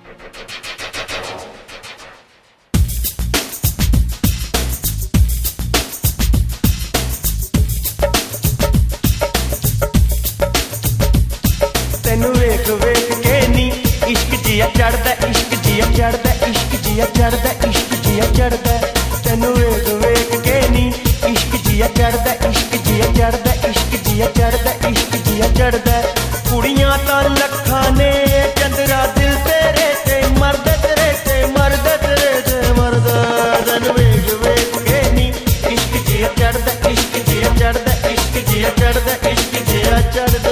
तेनू वेख वेख के नी इश्क जिया चढ़दा, इश्क जिया चढ़दा, इश्क जिया चढ़दा, इश्क जिया चढ़दा। तेनू वेख वेख के नी इश्क जिया चढ़दा, इश्क जिया चढ़दा, इश्क जिया चढ़दा, इश्क जिया चढ़दा। कुड़ियां तां लखां ने चंदरा दिल तेरे ते मरदा तेरे ते मरदा तेरे ते मरदा। तेनू वेख वेख के नी इश्क जिया चढ़दा, इश्क जिया चढ़दा, इश्क जिया चढ़दा, इश्क जिया चढ़दा।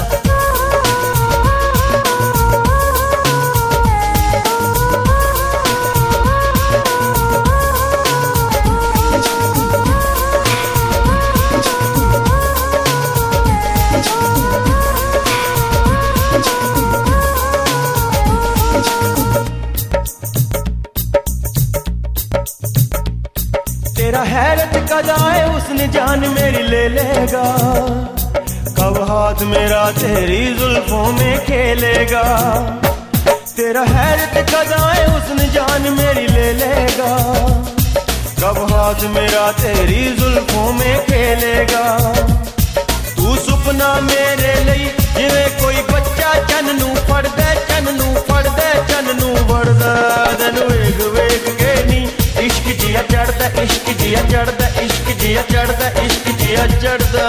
तेरा हैरत का जाए उसने जान मेरी ले लेगा, कब हाथ मेरा तेरी जुल्फों में खेलेगा। तेरा हैरत का जाए उसने जान मेरी ले लेगा, कब हाथ मेरा तेरी जुल्फों में खेलेगा। तू सुपना मेरे लिए जिवें कोई बच्चा चन नू फड़दा, चन नू फड़दा, चन नू फड़दा। तेनू वेख वेख के नी इश्क जिया चढ़दा, इश्क जिया चढ़दा, इश्क जिया चढ़दा, इश्क जिया चढ़दा।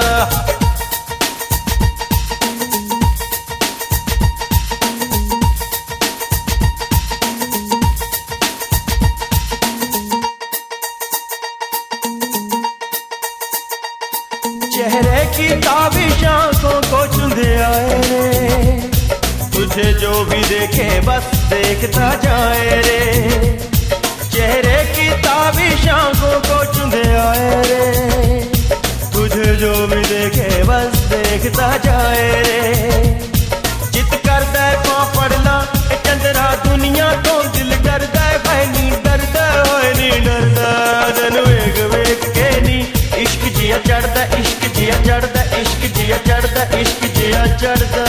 चेहरे की ताबिश आंखों को चुंधे आए रे, तुझे जो भी देखे बस देखता जाए रे। चेहरे की ताबिश आंखों को चुंधे आए रे, तुझे जो भी देखे बस देखता जाए रे। चित करदा पां पड़ला चंदरा दुनिया तो दिल डरदा है नी डरदा होए नी डरदा। तेनू वेख वेख के नी इश्क जिया चढ़दा, इश्क जिया चढ़दा, इश्क जिया चढ़दा, इश्क जिया चढ़दा।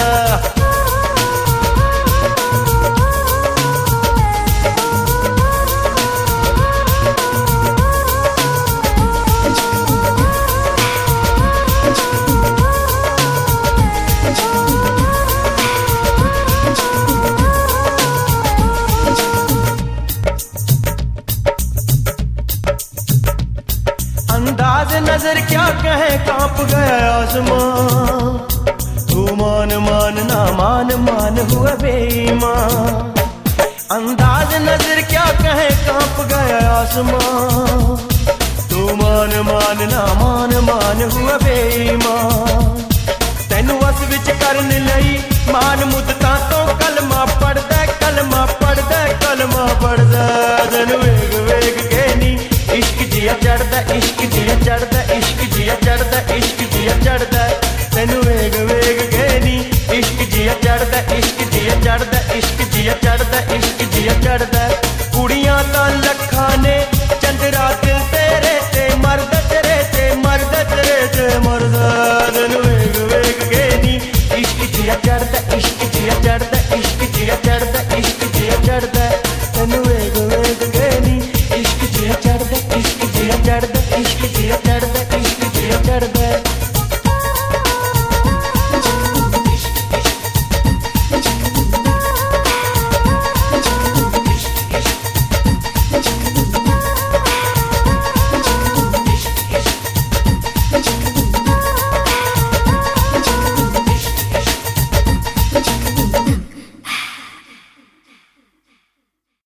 अंदाज नजर क्या कहे कांप गया आसमां, तू मान मान ना मान मान हुआ बेईमान। अंदाज नजर क्या कहे कांप गया आसमां, तू मान मान ना मान मान हुआ बेईमान। तेनू वस विच करन लई मान मुद्दतां तो कलमा पढ़दा, कलमा पढ़दा, कलमा पढ़दा। तेनू वेख वेख के नी इश्क जिया चढ़दा, इश्क जिया चढ़दा, इश्क जिया चढ़दा, इश्क जिया चढ़दा। तेनू वेख वेख के नी इश्क जिया चढ़दा, इश्क जिया चढ़दा, इश्क जिया चढ़दा, इश्क जिया चढ़दा। कुड़ियां तां लखां ने चंदरा दिल तेरे ते मरदा तेरे ते मरदा तेरे ते मरदा। तेनू वेख वेख के नी इश्क जिया चढ़दा, इश्क जिया चढ़दा, इश्क जिया चढ़दा, इश्क जिया चढ़दा। तेनू वेख वेख के नी इश्क जिया चढ़दा, इश्क जिया चढ़दा, इश्क जिया चढ़दा, इश्क जिया चढ़दा।